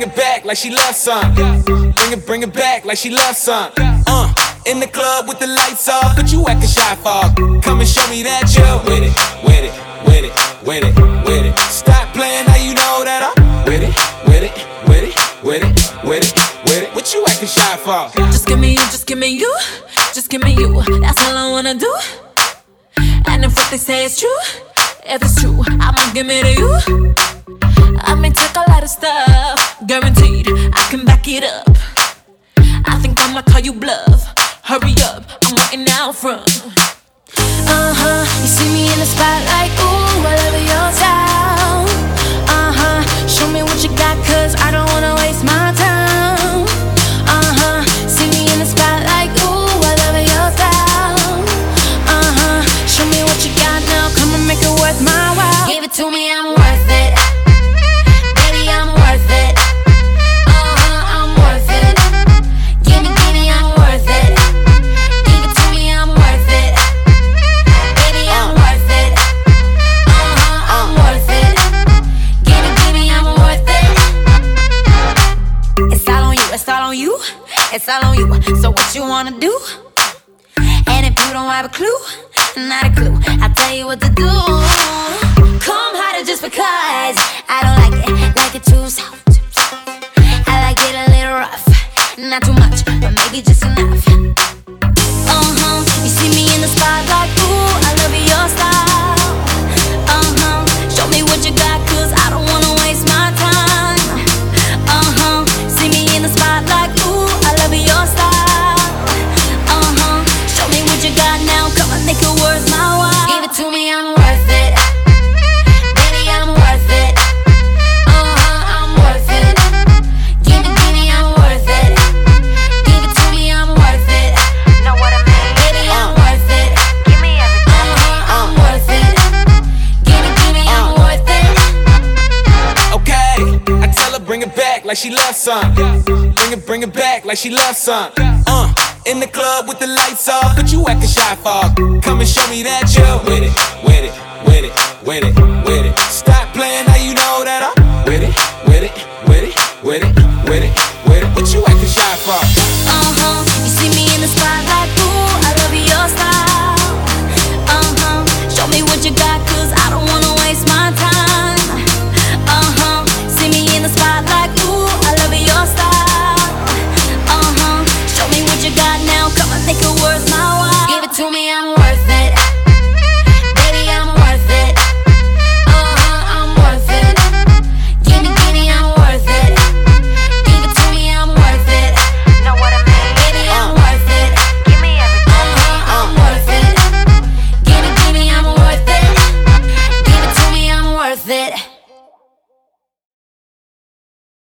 it back like she loves some. Bring it back like she loves some. In the club with the lights off, but you acting shy for. Come and show me that you're with it, with it, with it, with it, with it. Stop playing, now you know that I'm with it, with it, with it, with it, with it, with it. What you acting shy for? Just give me you, just give me you, just give me you. That's all I wanna do. And if what they say is true, if it's true, I'ma give it to you. I may take a lot of stuff, guaranteed I can back it up. I think I'ma call you bluff. Hurry up, I'm waiting out front. You see me in the spotlight, ooh, I love your style. Show me what you got, cause I don't wanna waste my time. See me in the spotlight, ooh, I love your style. Show me what you got now, come and make it worth my while. Give it to me, I'm worth it. Baby, I'm worth it. I'm worth it. Give me, I'm worth it. Give it to me, I'm worth it. Baby, I'm worth it. I'm worth it. Give me, I'm worth it. It's all on you, it's all on you, it's all on you. So what you wanna do? And if you don't have a clue, not a clue, I'll tell you what to do. Come harder just because I don't like it too soft. I like it a little rough, not too much, but maybe just enough. You see me in the spotlight, ooh, I love your style. Show me what you got, cause I don't wanna waste my time. See me in the spotlight, ooh, I love your style. Show me what you got now, come on, make it worth my while. Give it to me, I'm worth it. Baby, I'm worth it. I'm worth it. Give me, I'm worth it. Give it to me, I'm worth it. Know what I mean? Baby, I'm worth it. Give me everything. I'm worth it. Give me, I'm worth it. Okay, I tell her bring it back like she loves some. Bring it back like she loves some. In the club with the lights off, but you acting shy for. Come and show me that you're with it, with it, with it, with it, with it. Stop playing, now you know that I'm with it, with it, with it, with it, with it, with it. What you acting shy for? You see me in the spotlight, ooh, I love your style. Show me what you got, cause I don't wanna waste my time. See me in the spotlight, ooh, I love your style. Show me what you got now, come on, make it worth my while. Give it to me, I'm worth it.